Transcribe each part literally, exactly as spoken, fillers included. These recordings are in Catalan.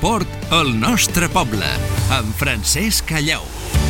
L'esport al nostre poble, amb Francesc Callau.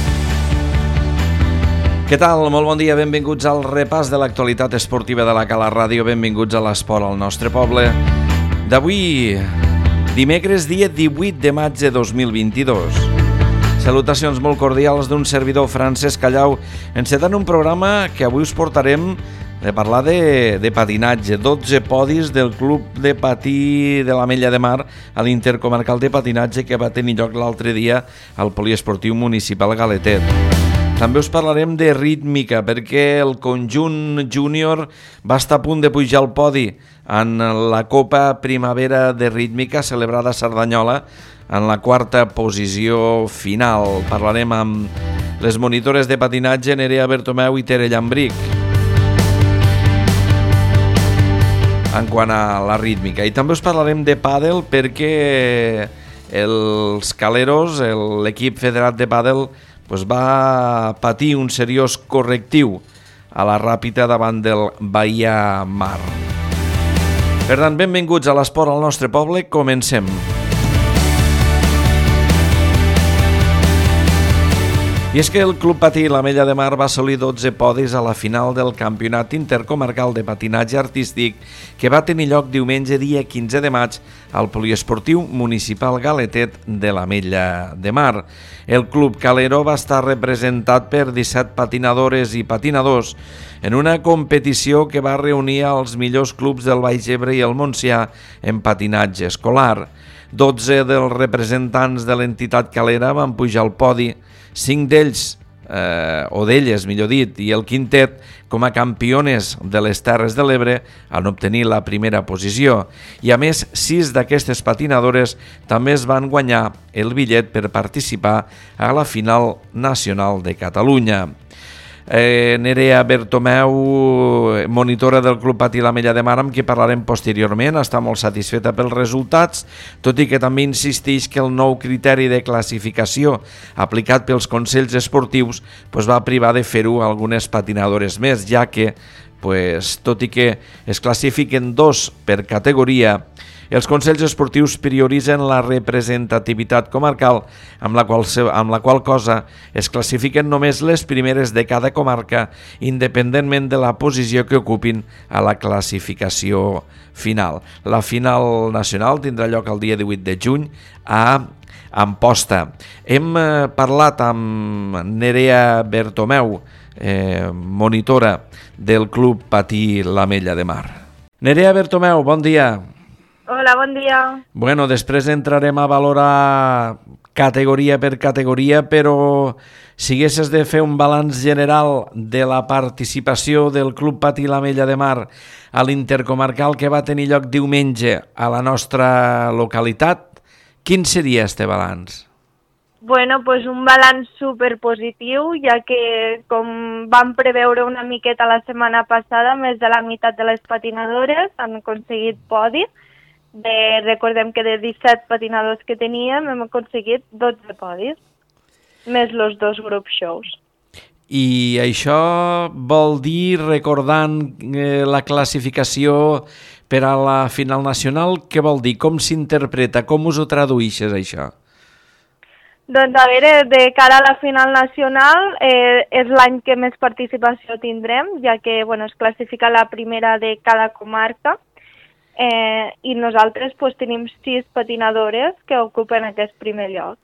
Què tal? Molt bon dia, benvinguts al repàs de l'actualitat esportiva de la Cala Ràdio, benvinguts a l'esport al nostre poble. D'avui, dimecres, dia divuit de maig de dos mil vint-i-dos. Salutacions molt cordials d'un servidor, Francesc Callau, encetant un programa que avui us portarem de parlar de, de patinatge. dotze podis del Club de Patí de l'Ametlla de Mar a l'Intercomarcal de Patinatge que va tenir lloc l'altre dia al Poliesportiu Municipal Galetet. També us parlarem de rítmica, perquè el conjunt júnior va estar a punt de pujar al podi en la Copa Primavera de Rítmica celebrada a Cerdanyola en la quarta posició final. Parlarem amb les monitores de patinatge Nerea Bertomeu i Tere Llambric en quant a la rítmica. I també us parlarem de pàdel perquè els Caleros, l'equip federat de pàdel, doncs va patir un seriós correctiu a la Ràpita davant del Baia Mar. Per tant, benvinguts a l'esport al nostre poble. Comencem. I és que el Club Patí l'Ametlla de Mar va assolir dotze podis a la final del Campionat Intercomarcal de Patinatge Artístic que va tenir lloc diumenge dia quinze de maig al Poliesportiu Municipal Galetet de l'Ametlla de Mar. El Club Calero va estar representat per disset patinadores i patinadors en una competició que va reunir els millors clubs del Baix Ebre i el Montsià en patinatge escolar. dotze dels representants de l'entitat calera van pujar al podi, cinc d'ells, eh, o d'elles millor dit, i el quintet com a campiones de les Terres de l'Ebre en obtenir la primera posició. I a més, sis d'aquestes patinadores també es van guanyar el bitllet per participar a la final nacional de Catalunya. Eh, Nerea Bertomeu, monitora del Club Patí l'Ametlla de Mar, amb qui parlarem posteriorment, està molt satisfeta pels resultats, tot i que també insisteix que el nou criteri de classificació aplicat pels consells esportius pues, va privar de fer-ho algunes patinadores més, ja que, pues, tot i que es classifiquen dos per categoria, els consells esportius prioritzen la representativitat comarcal, amb la qual, amb la qual cosa es classifiquen només les primeres de cada comarca, independentment de la posició que ocupin a la classificació final. La final nacional tindrà lloc el dia divuit de juny a Amposta. Hem eh, parlat amb Nerea Bertomeu, eh, monitora del Club Patí l'Ametlla de Mar. Nerea Bertomeu, bon dia. Hola, bon dia. Bueno, després entrarem a valorar categoria per categoria, però si haguessis de fer un balanç general de la participació del Club Patí l'Ametlla de Mar a l'Intercomarcal que va tenir lloc diumenge a la nostra localitat, quin seria este balanç? Bueno, pues un balanç superpositiu, ja que com vam preveure una miqueta la setmana passada, més de la meitat de les patinadores han aconseguit podi. De, recordem que de disset patinadors que teníem hem aconseguit dotze podis, més els dos grup shows. I això vol dir, recordant eh, la classificació per a la final nacional, què vol dir? Com s'interpreta? Com us ho tradueixes, això? Doncs a veure, de cara a la final nacional eh, és l'any que més participació tindrem, ja que bueno, es classifica la primera de cada comarca. Eh, i nosaltres pues, tenim sis patinadores que ocupen aquest primer lloc.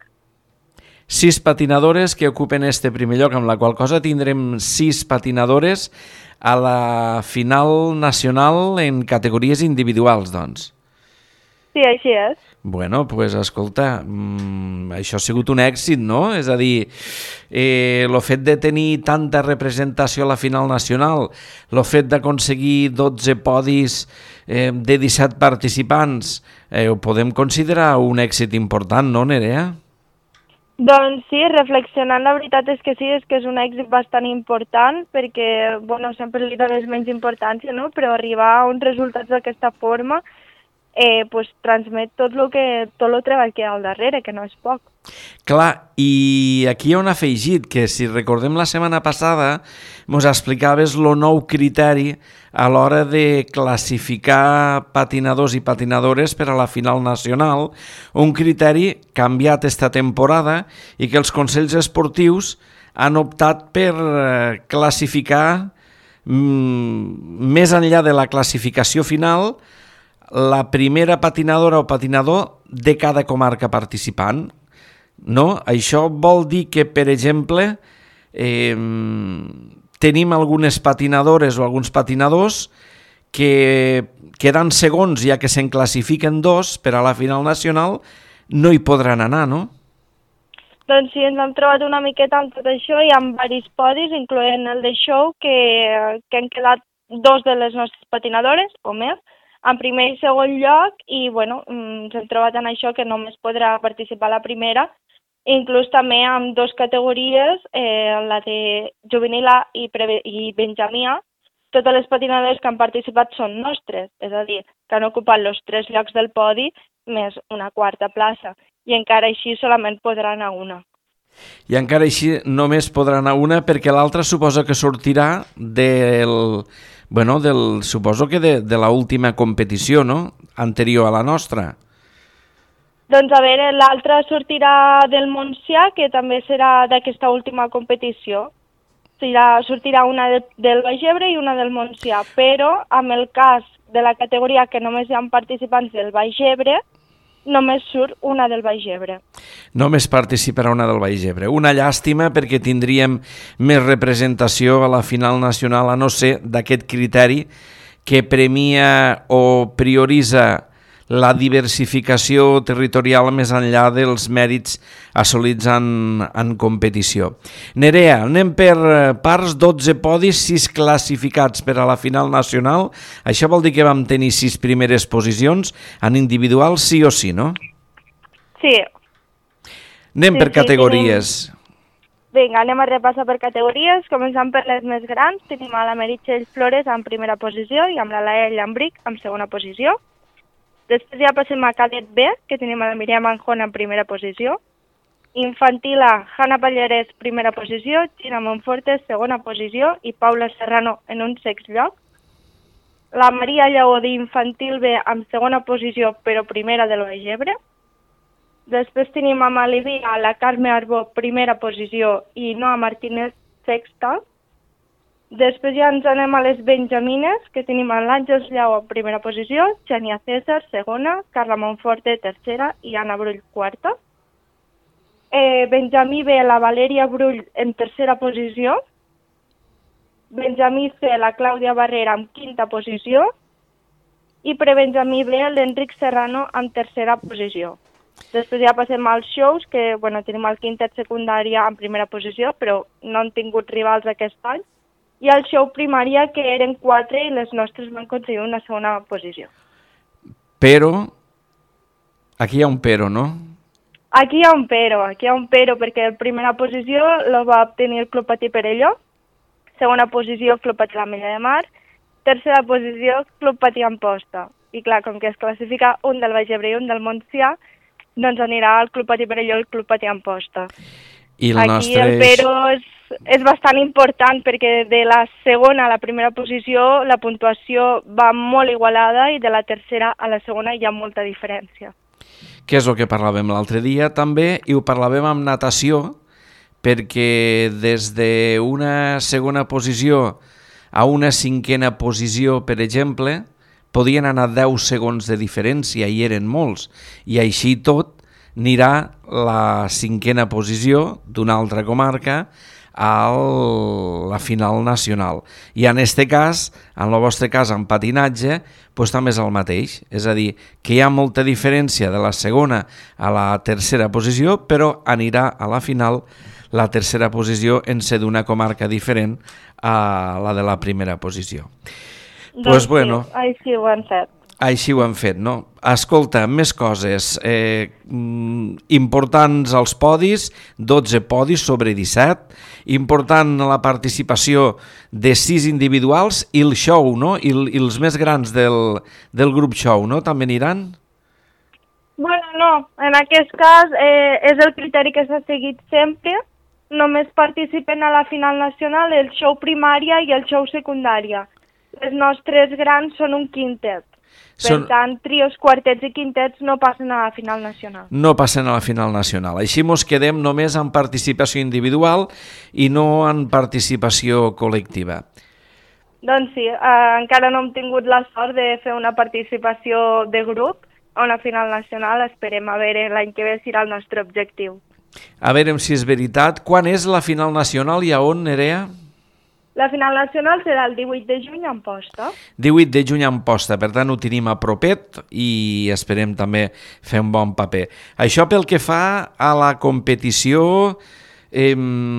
Sis patinadores que ocupen este primer lloc, amb la qual cosa tindrem sis patinadores a la final nacional en categories individuals, doncs. Sí, així és. Bueno, doncs, pues, escolta, mmm, això ha sigut un èxit, no? És a dir, eh, el fet de tenir tanta representació a la final nacional, el fet d'aconseguir dotze podis eh, de disset participants, eh, ho podem considerar un èxit important, no, Nerea? Doncs sí, reflexionant, la veritat és que sí, és que és un èxit bastant important, perquè, bueno, sempre li dones menys importància, no?, però arribar a uns resultats d'aquesta forma eh, pues, transmet tot el que tot el treball que hi ha al darrere, que no és poc. Clar, i aquí hi ha un afegit, que si recordem la setmana passada ens explicaves el nou criteri a l'hora de classificar patinadors i patinadores per a la final nacional, un criteri canviat esta temporada i que els consells esportius han optat per classificar mm, més enllà de la classificació final la primera patinadora o patinador de cada comarca participant. No? Això vol dir que, per exemple, eh, tenim algunes patinadores o alguns patinadors que quedant segons, ja que se'n classifiquen dos per a la final nacional, no hi podran anar, no? Doncs sí, ens hem trobat una miqueta amb tot això i amb diversos podis, incloent el de show, que, que han quedat dos de les nostres patinadores, o més, en primer i segon lloc, i bueno, ens hem trobat en això que només podrà participar la primera, inclús també amb dues categories, eh, la de juvenil A i, i benjamí A. Totes les patinadores que han participat són nostres, és a dir, que han ocupat els tres llocs del podi més una quarta plaça, i encara així solament podrà anar una. I encara així només podrà anar una perquè l'altra suposo que sortirà del, bueno, del, suposo que de, de l'última competició, no?, anterior a la nostra. Doncs a veure, l'altra sortirà del Montsià, que també serà d'aquesta última competició. Serà, sortirà una de, del Baix Ebre i una del Montsià, però en el cas de la categoria que només hi ha participants del Baix Ebre, només surt una del Baix Ebre. Només participarà una del Baix Ebre. Una llàstima perquè tindríem més representació a la final nacional, a no ser d'aquest criteri que premia o prioritza la diversificació territorial més enllà dels mèrits assolits en, en competició. Nerea, anem per parts, dotze podis, sis classificats per a la final nacional. Això vol dir que vam tenir sis primeres posicions en individual, sí o sí, no? Sí. Anem sí, per categories. Sí, tenim... Vinga, anem a repassar per categories. Començant per les més grans, tenim a la Meritxell Flores en primera posició i amb la Laia Llambric en segona posició. Després ja passem a cadet B, que tenim a la Míriam Anjona en primera posició. Infantil A, Hanna Pallarès, primera posició, Gina Monfortes, segona posició, i Paula Serrano en un sext lloc. La Maria Lleó d'Infantil B en segona posició, però primera del Baix Ebre. Després tenim a Malivia, la Carme Arbó, primera posició, i Noa Martínez, sexta. Després ja ens anem a les benjamines, que tenim l'Àngels Llau en primera posició, Xènia César, segona, Carla Monforte, tercera, i Anna Brull, quarta. Eh, Benjamí B, la Valèria Brull en tercera posició. Benjamí C, la Clàudia Barrera en quinta posició. I prebenjamí B, l'Enric Serrano en tercera posició. Després ja passem als shows, que bueno, tenim el quintet secundària en primera posició, però no han tingut rivals aquest any. I el show primària, que eren quatre i les nostres van aconseguir una segona posició. Però, aquí hi ha un però, no? Aquí hi ha un però, aquí hi ha un però, perquè la primera posició la va obtenir el Club Patí Perelló, segona posició Club Patí l'Ametlla de Mar, tercera posició Club Patí Amposta. I clar, com que es classifica un del Baix Ebre i un del Montsià, doncs anirà al Club Patí Perelló i el Club Patí Amposta. I el Aquí nostre... el però és, és bastant important perquè de la segona a la primera posició la puntuació va molt igualada i de la tercera a la segona hi ha molta diferència. Que és el que parlàvem l'altre dia també, i ho parlàvem amb natació, perquè des d'una segona posició a una cinquena posició, per exemple, podien anar deu segons de diferència, i eren molts, i així tot anirà la cinquena posició d'una altra comarca a la final nacional. I en aquest cas, en el vostre cas, en patinatge, doncs també és el mateix. És a dir, que hi ha molta diferència de la segona a la tercera posició, però anirà a la final la tercera posició en ser d'una comarca diferent a la de la primera posició. Doncs pues, bueno, sí, així ho han fet. Així ho han fet, no? Escolta, més coses. Eh, importants els podis, dotze podis sobre disset, important la participació de sis individuals i el show, no? I, i els més grans del, del grup show, no? També aniran? Bueno, no. En aquest cas eh, és el criteri que s'ha seguit sempre. Només participen a la final nacional el show primària i el show secundària. Les nostres grans són un quintet. Per són... tant, trios, quartets i quintets no passen a la final nacional. No passen a la final nacional. Així mos quedem només en participació individual i no en participació col·lectiva. Doncs sí, eh, encara no hem tingut la sort de fer una participació de grup a una final nacional. Esperem a veure l'any que ve si serà el nostre objectiu. A veure si és veritat. Quan és la final nacional i a on, Nerea? La final nacional serà el divuit de juny a Amposta. divuit de juny a Amposta, per tant ho tenim a propet i esperem també fer un bon paper. Això pel que fa a la competició eh,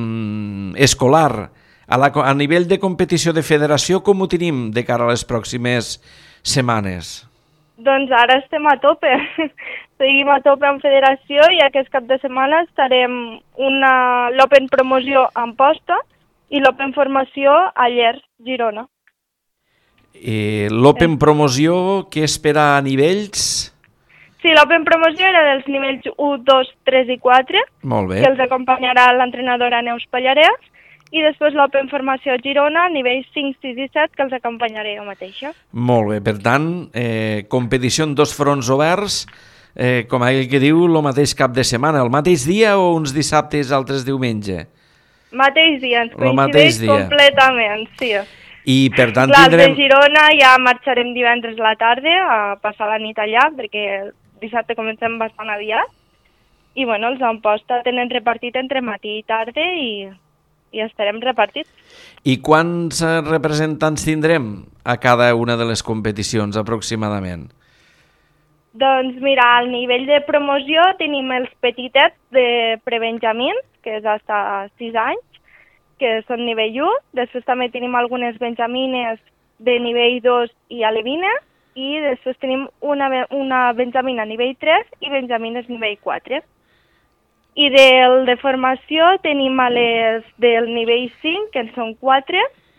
escolar. A, la, a nivell de competició de federació, com ho tenim de cara a les pròximes setmanes? Doncs ara estem a tope. Seguim a tope en federació i aquest cap de setmana estarem una l'Open Promoció a Amposta i l'Open Formació a Llers, Girona. Eh, L'Open Promoció, què espera a nivells? Sí, l'Open Promoció era dels nivells u, dos, tres i quatre. Molt bé. Que els acompanyarà l'entrenadora Neus Pallarès. I després l'Open Formació a Girona, nivells cinc, sis i set, que els acompanyaré jo mateixa. Molt bé, per tant, eh, competició en dos fronts oberts, eh, com aquell que diu, el mateix cap de setmana, el mateix dia o uns dissabtes, altres diumenge? Mateix dia, ens coincideix completament, sí. I per tant Clar, tindrem... de Girona ja marxarem divendres a la tarda a passar la nit allà, perquè dissabte comencem bastant aviat. I bueno, els d'Amposta tenen repartit entre matí i tarda i, i estarem repartits. I quants representants tindrem a cada una de les competicions aproximadament? Doncs mira, al nivell de promoció tenim els petitets de prebenjamins, que és fins a sis anys, que són nivell u. Després també tenim algunes benjamines de nivell dos i alevines, i després tenim una, una benjamina nivell tres i benjamines nivell quatre. I del de formació tenim a les del nivell cinc, que en són quatre,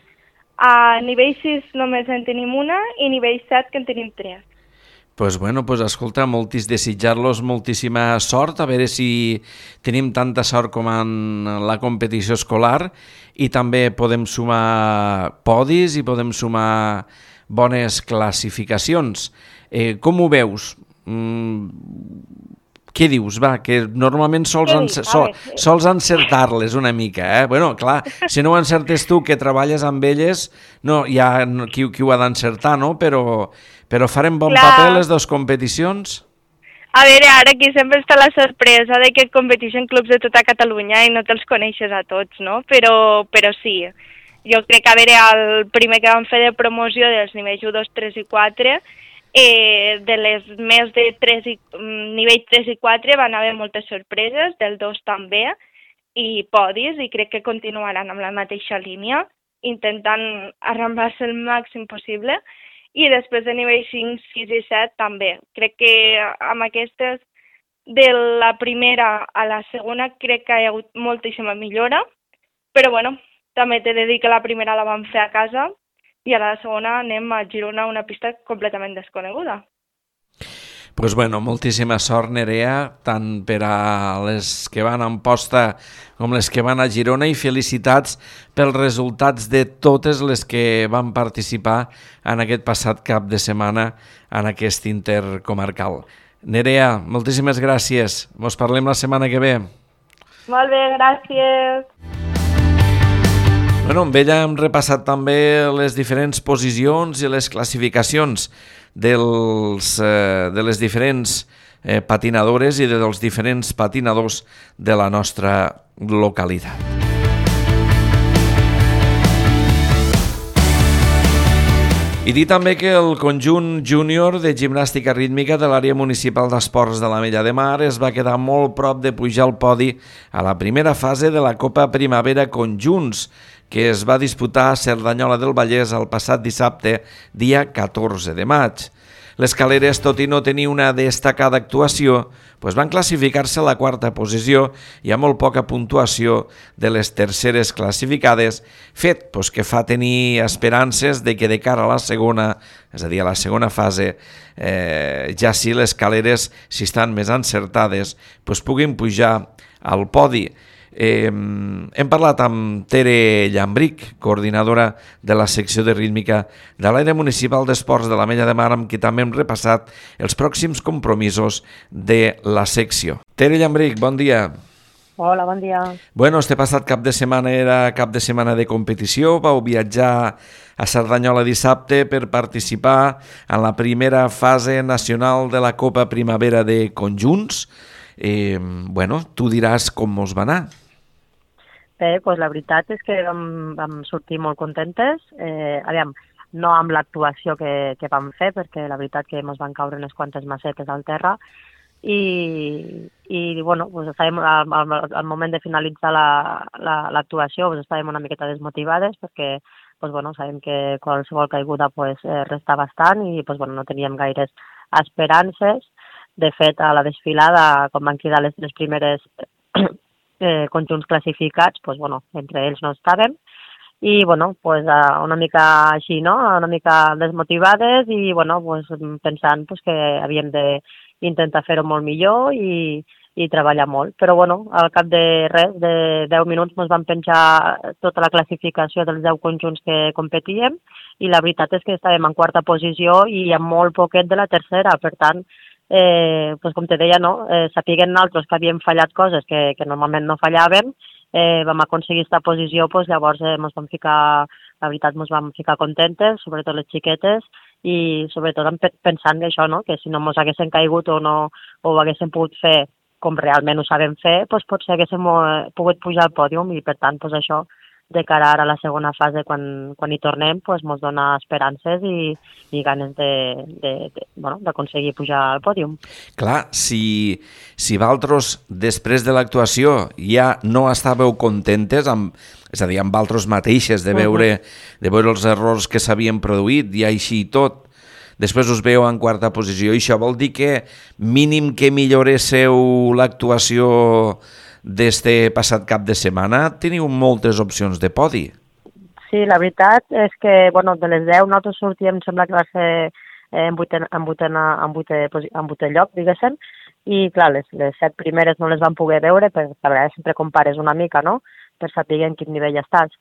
a nivell sis només en tenim una i nivell set que en tenim tres. Pues bueno, pues escolta, moltis desitjar-los moltíssima sort, a veure si tenim tanta sort com en la competició escolar i també podem sumar podis i podem sumar bones classificacions. Eh, com ho veus? Mm, què dius? Va, que normalment sols, encer sol, sols encertar-les una mica, eh? Bueno, clar, si no ho encertes tu, que treballes amb elles, no, hi ha qui, qui ho ha d'encertar, no? Però, però farem bon clar. Paper les dues competicions? A veure, ara aquí sempre està la sorpresa de que competeixen clubs de tota Catalunya i no te'ls coneixes a tots, no? Però, però sí, jo crec que a veure, el primer que vam fer de promoció dels nivells u, dos, tres i quatre, Eh, de les més de tres i, nivell tres i quatre van haver moltes sorpreses, del dos també, i podis, i crec que continuaran amb la mateixa línia, intentant arrambar-se el màxim possible, i després de nivell cinc, sis i set també. Crec que amb aquestes, de la primera a la segona, crec que hi ha hagut moltíssima millora, però bueno, també t'he de dir que la primera la vam fer a casa, i a la segona anem a Girona, una pista completament desconeguda. Doncs pues bueno, moltíssima sort, Nerea, tant per a les que van a Amposta com les que van a Girona, i felicitats pels resultats de totes les que van participar en aquest passat cap de setmana en aquest intercomarcal. Nerea, moltíssimes gràcies. Mos parlem la setmana que ve. Molt bé, gràcies. Bueno, amb ella hem repassat també les diferents posicions i les classificacions dels, eh, de les diferents eh, patinadores i dels diferents patinadors de la nostra localitat. I dir també que el conjunt júnior de gimnàstica rítmica de l'àrea municipal d'esports de l'Ametlla de Mar es va quedar molt prop de pujar al podi a la primera fase de la Copa Primavera Conjunts, que es va disputar a Cerdanyola del Vallès el passat dissabte, dia catorze de maig. Les Caleres, tot i no tenir una destacada actuació, doncs van classificar-se a la quarta posició i a molt poca puntuació de les terceres classificades, fet doncs, que fa tenir esperances de que de cara a la segona, és a dir, a la segona fase, eh, ja sí les Caleres, si estan més encertades, doncs puguin pujar al podi. Eh, hem parlat amb Tere Llambric, coordinadora de la secció de rítmica de l'àrea municipal d'esports de l'Ametlla de Mar, amb qui també hem repassat els pròxims compromisos de la secció. Tere Llambric, bon dia. Hola, bon dia. Bueno, este passat cap de setmana era cap de setmana de competició, vau viatjar a Cerdanyola dissabte per participar en la primera fase nacional de la Copa Primavera de Conjunts. Eh, bueno, tu diràs com us va anar. Bé, doncs la veritat és que vam, vam sortir molt contentes. Eh, aviam, no amb l'actuació que, que vam fer, perquè la veritat que ens van caure unes quantes macetes al terra, i, i bueno, doncs estàvem, al, al, al moment de finalitzar l'actuació, la, la, doncs estàvem una miqueta desmotivades, perquè doncs, bueno, sabem que qualsevol caiguda doncs, resta bastant i doncs, bueno, no teníem gaires esperances. De fet, a la desfilada, quan van quedar les tres primeres eh, conjunts classificats, doncs, bueno, entre ells no estàvem. I bueno, pues, una mica així, no? Una mica desmotivades i bueno, pues, pensant pues, que havíem d'intentar fer-ho molt millor i, i treballar molt. Però bueno, al cap de res, de deu minuts, ens van penjar tota la classificació dels deu conjunts que competíem i la veritat és que estàvem en quarta posició i amb molt poquet de la tercera. Per tant, eh, pues, com te deia, no? eh, sapiguem nosaltres que havíem fallat coses que, que normalment no fallàvem, Eh, vam aconseguir aquesta posició, doncs, llavors eh, ens vam ficar, la veritat ens vam ficar contentes, sobretot les xiquetes, i sobretot pensant que això, no? Que si no ens haguessin caigut o no o ho haguéssim pogut fer com realment ho sabem fer, doncs potser haguéssim pogut pujar al pòdium i per tant doncs, això de cara ara a la segona fase quan, quan hi tornem doncs, ens dona esperances i, i ganes de, de, de, bueno, d'aconseguir pujar al pòdium. Clar, si, si vosaltres després de l'actuació ja no estàveu contentes, amb, és a dir, amb vosaltres mateixes, de veure, uh-huh. de veure els errors que s'havien produït i així i tot, després us veu en quarta posició, i això vol dir que mínim que milloréssiu l'actuació d'este passat cap de setmana, teniu moltes opcions de podi. Sí, la veritat és que, bueno, de les deu nosaltres sortíem, sembla que va ser en vuitè, en vuitè, en vuitè, en vuitè lloc, diguéssim, i clar, les, les set primeres no les vam poder veure, perquè a vegades sempre compares una mica, no?, per saber en quin nivell estàs.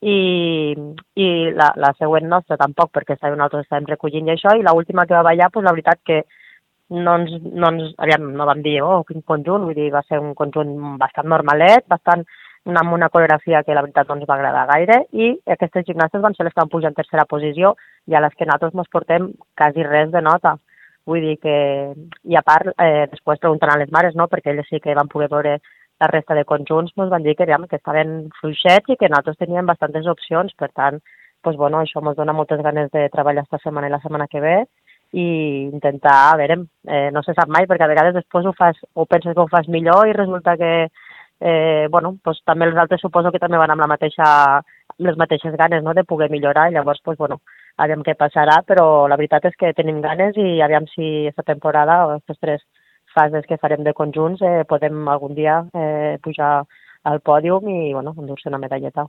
I, i la, la següent nostra tampoc, perquè nosaltres estàvem recollint i això, i l'última que va ballar, doncs la veritat que no ens, no ens, aviam, no vam dir, oh, quin conjunt, vull dir, va ser un conjunt bastant normalet, bastant amb una coreografia que la veritat no ens va agradar gaire, i aquestes gimnastes van ser les que van pujar en tercera posició, i a les que nosaltres ens portem quasi res de nota. Vull dir que, i a part, eh, després preguntant a les mares, no?, perquè elles sí que van poder veure la resta de conjunts, ens van dir que, aviam, que estaven fluixets i que nosaltres teníem bastantes opcions, per tant, doncs, bueno, això ens dona moltes ganes de treballar esta setmana i la setmana que ve, i intentar, a veure, eh, no se sap mai, perquè a vegades després ho fas, o penses que ho fas millor i resulta que, eh, bueno, doncs també els altres suposo que també van amb la mateixa, amb les mateixes ganes, no?, de poder millorar, i llavors, doncs, bueno, aviam què passarà, però la veritat és que tenim ganes i aviam si aquesta temporada, o aquestes tres fases que farem de conjunts, eh, podem algun dia eh, pujar al pòdium i, bueno, endur-se una medalleta.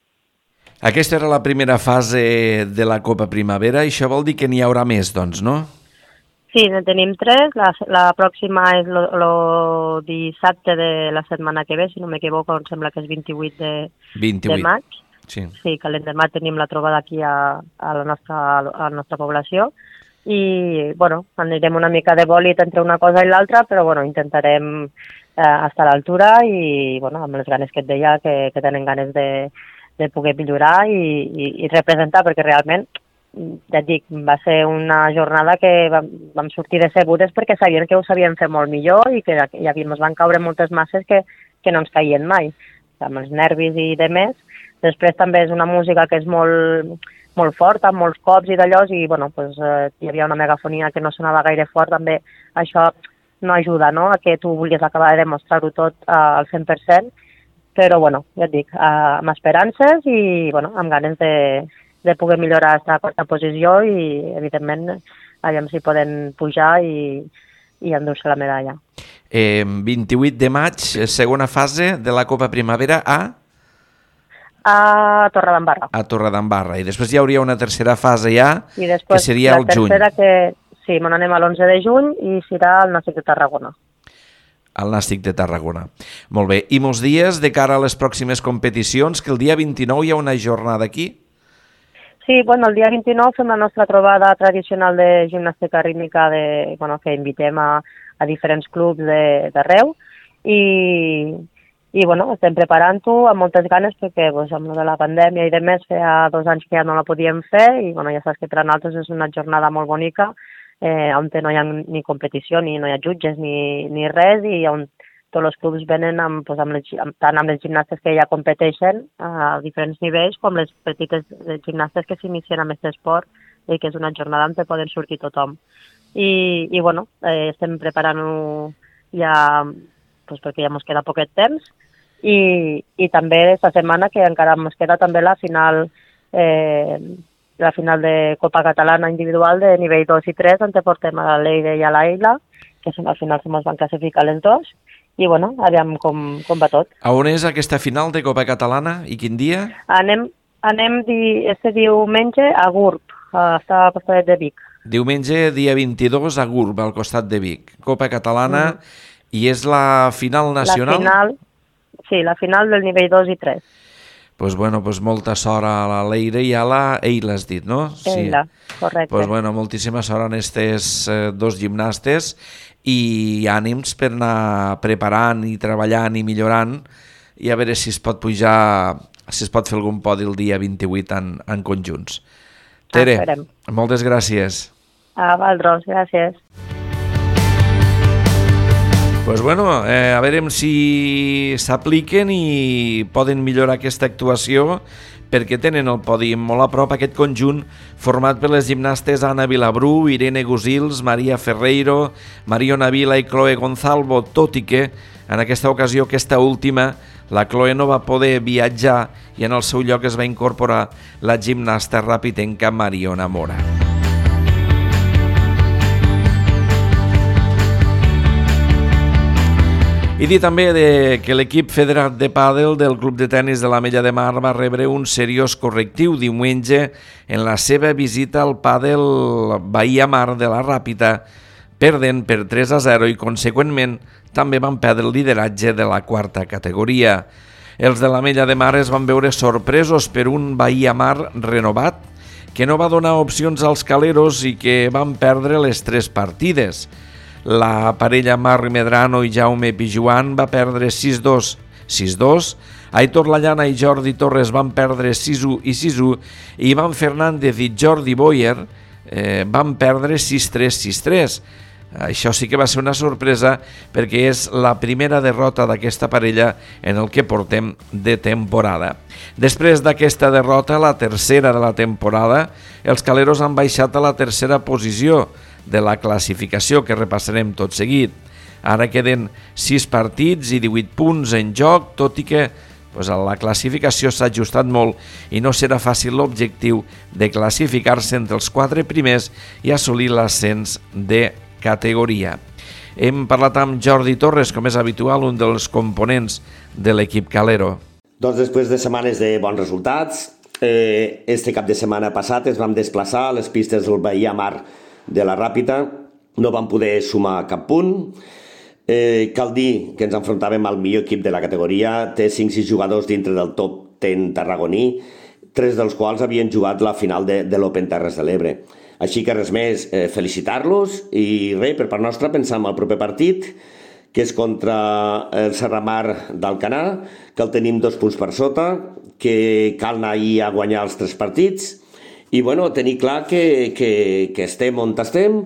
Aquesta era la primera fase de la Copa Primavera, i això vol dir que n'hi haurà més, doncs, no? Sí, en tenim tres. La, la pròxima és el dissabte de la setmana que ve, si no m'equivoco, em sembla que és vint-i-vuit de, vint-i-vuit. de maig. Sí. Sí, que l'endemà tenim la trobada aquí a, a, la nostra, a la nostra població. I, bueno, anirem una mica de bòlit entre una cosa i l'altra, però, bueno, intentarem eh, estar a l'altura i, bueno, amb les ganes que et deia, que, que tenen ganes de de poder millorar i, i, i representar, perquè realment, ja et dic, va ser una jornada que vam, vam sortir decebudes perquè sabien que ho sabien fer molt millor i que hi havia, ens van caure moltes masses que, que no ens caien mai, amb els nervis i de més. Després també és una música que és molt, molt forta, amb molts cops i d'allò, i bueno, pues, eh, hi havia una megafonia que no sonava gaire fort, també això no ajuda, no?, a que tu vulguis acabar de demostrar-ho tot eh, al cent per cent, però, bueno, ja et dic, eh, amb esperances i, bueno, amb ganes de, de poder millorar aquesta quarta posició i, evidentment, aviam si poden pujar i, i endur-se la medalla. Eh, vint-i-vuit de maig, segona fase de la Copa Primavera a... A Torredembarra. A Torredembarra. I després hi hauria una tercera fase ja, I després, que seria el juny. La tercera que, sí, me n'anem a l'onze de juny i serà el Nàstic de Tarragona. El Nàstic de Tarragona. Molt bé. I molts dies de cara a les pròximes competicions, que el dia vint-i-nou hi ha una jornada aquí? Sí, bueno, el dia vint-i-nou fem la nostra trobada tradicional de gimnàstica rítmica de, bueno, que invitem a, a diferents clubs d'arreu i, i bueno, estem preparant-ho amb moltes ganes perquè pues, amb la de la pandèmia i de més feia dos anys que ja no la podíem fer i bueno, ja saps que per a nosaltres és una jornada molt bonica eh, on no hi ha ni competició, ni no hi ha jutges ni, ni res i on tots els clubs venen amb, pues, amb les, amb, tant amb les gimnastes que ja competeixen a diferents nivells com les petites gimnastes que s'inicien amb aquest esport i que és una jornada on poden sortir tothom. I, i bueno, eh, estem preparant-ho ja pues, perquè ja ens queda poquet temps i, i també aquesta setmana que encara ens queda també la final eh, la final de Copa Catalana individual de nivell dos i tres on portem a la Leire i a l'Aila que al final se ens van classificar les dos i bueno, aviam com, com va tot. A on és aquesta final de Copa Catalana i quin dia? Anem, anem di, este diumenge a Gurb, està al costat de Vic. Diumenge, dia vint-i-dos, a Gurb, al costat de Vic. Copa Catalana, mm. i és la final nacional? La final, sí, la final del nivell dos i tres. Pues bueno, pues molta sort a la Leire i a la Eila, has dit, no? Eila, sí. Correcte. Pues bueno, moltíssima sort en aquestes eh, dos gimnastes i ànims per anar preparant i treballant i millorant i a veure si es pot pujar, si es pot fer algun podi el dia vint-i-vuit en, en conjunts. Tere, Esperem. Moltes gràcies. A Valdros, gràcies. Pues bueno, eh, a veure si s'apliquen i poden millorar aquesta actuació perquè tenen el podi molt a prop aquest conjunt format per les gimnastes Anna Vilabrú, Irene Gusils, Maria Ferreiro, Mariona Vila i Chloe Gonzalvo, tot i que en aquesta ocasió, aquesta última, la Chloe no va poder viatjar i en el seu lloc es va incorporar la gimnasta rapitenca Mariona Mora. I dir també de que l'equip federat de pàdel del Club de Tenis de l'Ametlla de Mar va rebre un seriós correctiu diumenge en la seva visita al pàdel Bahia Mar de la Ràpita, perdent per tres a zero i, conseqüentment, també van perdre el lideratge de la quarta categoria. Els de l'Ametlla de Mar es van veure sorpresos per un Bahia Mar renovat que no va donar opcions als caleros i que van perdre les tres partides. La parella Marri Medrano i Jaume Pijuan va perdre sis dos, sis dos, Aitor Lallana i Jordi Torres van perdre sis u i sis u i Ivan Fernández i Jordi Boyer eh, van perdre sis tres, sis tres. Això sí que va ser una sorpresa perquè és la primera derrota d'aquesta parella en el que portem de temporada. Després d'aquesta derrota, la tercera de la temporada, els caleros han baixat a la tercera posició de la classificació que repassarem tot seguit. Ara queden sis partits i divuit punts en joc, tot i que pues, la classificació s'ha ajustat molt i no serà fàcil l'objectiu de classificar-se entre els quatre primers i assolir l'ascens de categoria. Hem parlat amb Jordi Torres, com és habitual, un dels components de l'equip calero. Doncs després de setmanes de bons resultats, eh, este cap de setmana passat es vam desplaçar a les pistes del Bahia Mar de la Ràpita, no vam poder sumar cap punt. Eh, cal dir que ens enfrontàvem al millor equip de la categoria, té cinc sis jugadors dintre del top deu tarragoní, tres dels quals havien jugat la final de, de l'Open Terres de l'Ebre. Així que res més, eh, felicitar-los i res, per part nostra pensar en el proper partit, que és contra el Serramar d'Alcanar, que el tenim dos punts per sota, que cal anar ahir a guanyar els tres partits, i bueno, tenir clar que, que, que estem on estem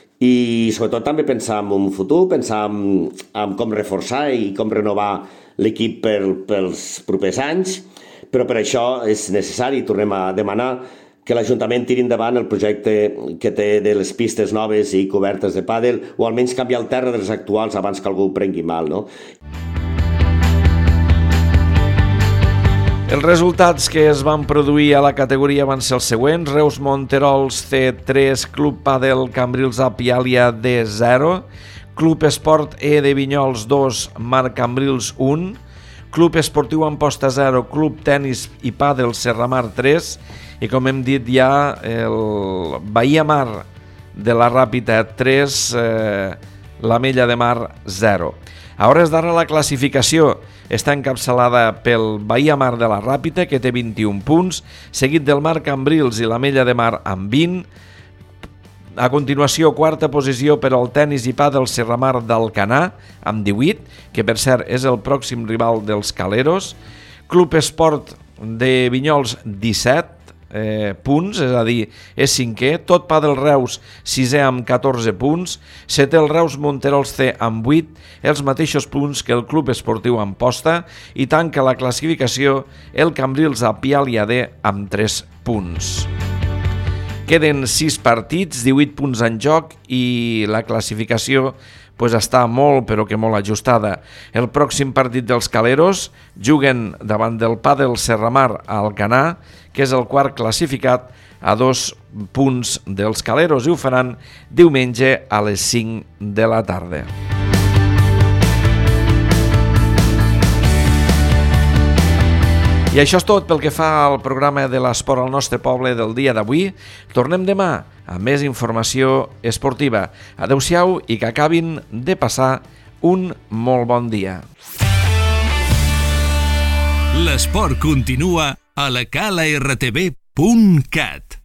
i sobretot també pensar en un futur, pensar en, en com reforçar i com renovar l'equip per, pels propers anys, però per això és necessari, tornem a demanar, que l'Ajuntament tiri endavant el projecte que té de les pistes noves i cobertes de pàdel, o almenys canviar el terra dels actuals abans que algú ho prengui mal, no? Els resultats que es van produir a la categoria van ser els següents: Reus Monterols C tres, Club Padel Cambrils A Piàlia D zero, Club Esport E de Vinyols dos, Marc Cambrils un, Club Esportiu Amposta zero, Club Tenis i Padel Serramar tres i, com hem dit ja, el Bahia Mar de la Ràpita tres, eh, l'Amella de Mar zero. A hores d'ara la classificació està encapçalada pel Bahia Mar de la Ràpita, que té vint-i-un punts, seguit del Marc Cambrils i l'Amella de Mar amb vint. A continuació, quarta posició per al Tenis i Padel Serramar d'Alcanar, amb divuit, que per cert és el pròxim rival dels Caleros. Club Esport de Vinyols, disset eh, punts, és a dir, és cinquè. Tot Padel Reus, sisè amb catorze punts. Setè el Reus Monterols C amb vuit, els mateixos punts que el Club Esportiu Amposta, i tanca la classificació el Cambrils A Piàlia D amb tres punts. Queden sis partits, divuit punts en joc i la classificació pues, està molt però que molt ajustada. El pròxim partit dels Caleros juguen davant del Padel Serramar a Alcanar, que és el quart classificat a dos punts dels Caleros, i ho faran diumenge a les cinc de la tarda. I això és tot pel que fa al programa de l'Esport al nostre poble del dia d'avui. Tornem demà amb més informació esportiva. Adéu-siau i que acabin de passar un molt bon dia. L'esport continua a la cala r t v punt cat.